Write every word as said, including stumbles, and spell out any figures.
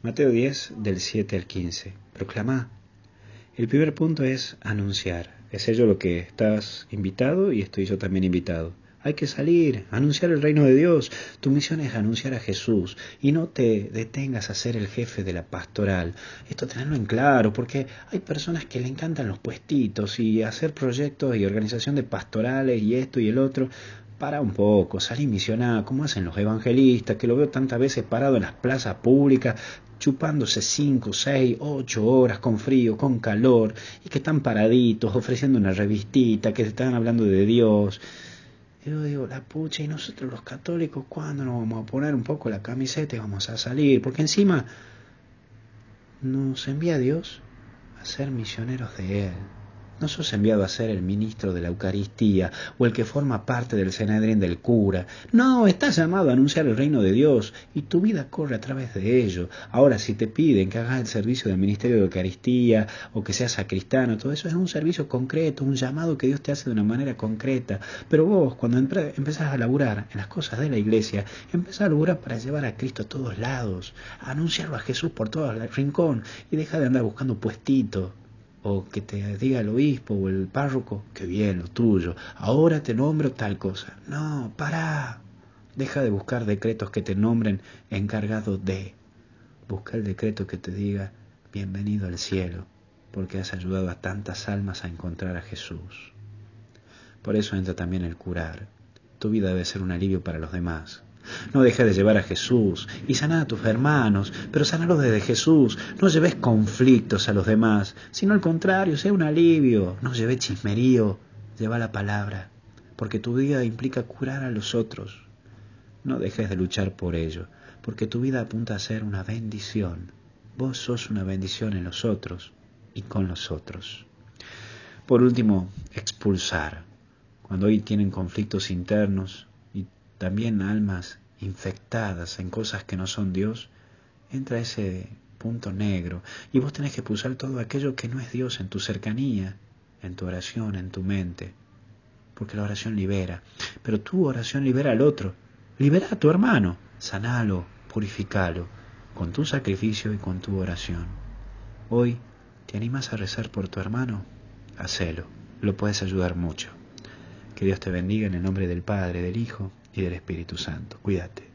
Mateo diez, del siete al quince. Proclamá. El primer punto es anunciar. Es ello lo que estás invitado y estoy yo también invitado. Hay que salir, anunciar el reino de Dios. Tu misión es anunciar a Jesús y no te detengas a ser el jefe de la pastoral. Esto tenerlo en claro, porque hay personas que le encantan los puestitos y hacer proyectos y organización de pastorales y esto y el otro. Para un poco, salí misionar, como hacen los evangelistas, que lo veo tantas veces parado en las plazas públicas, chupándose cinco, seis, ocho horas con frío, con calor, y que están paraditos, ofreciendo una revistita, que están hablando de Dios. Yo digo, la pucha, y nosotros los católicos, ¿cuándo nos vamos a poner un poco la camiseta y vamos a salir? Porque encima nos envía Dios a ser misioneros de Él. No sos enviado a ser el ministro de la Eucaristía o el que forma parte del Sanedrín del cura. No, estás llamado a anunciar el reino de Dios y tu vida corre a través de ello. Ahora, si te piden que hagas el servicio del ministerio de Eucaristía o que seas sacristano, todo eso es un servicio concreto, un llamado que Dios te hace de una manera concreta. Pero vos, cuando empre- empezás a laburar en las cosas de la iglesia, empezás a laburar para llevar a Cristo a todos lados, a anunciarlo a Jesús por todo el rincón y deja de andar buscando puestito. O que te diga el obispo o el párroco, que bien, lo tuyo, ahora te nombro tal cosa. No, pará. Deja de buscar decretos que te nombren encargado de. Busca el decreto que te diga, bienvenido al cielo, porque has ayudado a tantas almas a encontrar a Jesús. Por eso entra también el curar. Tu vida debe ser un alivio para los demás. No dejes de llevar a Jesús y sanar a tus hermanos, pero sanalos desde Jesús. No lleves conflictos a los demás, sino al contrario, sea un alivio. No lleves chismerío, lleva la palabra, porque tu vida implica curar a los otros. No dejes de luchar por ello, porque tu vida apunta a ser una bendición. Vos sos una bendición en los otros y con los otros. Por último, expulsar. Cuando hoy tienen conflictos internos y también almas infectadas en cosas que no son Dios, entra ese punto negro y vos tenés que expulsar todo aquello que no es Dios en tu cercanía, en tu oración, en tu mente, porque la oración libera, pero tu oración libera al otro, libera a tu hermano, sanalo, purificalo, con tu sacrificio y con tu oración. Hoy, ¿te animas a rezar por tu hermano? Hacelo, lo puedes ayudar mucho. Que Dios te bendiga en el nombre del Padre, del Hijo y del Espíritu Santo. Cuídate.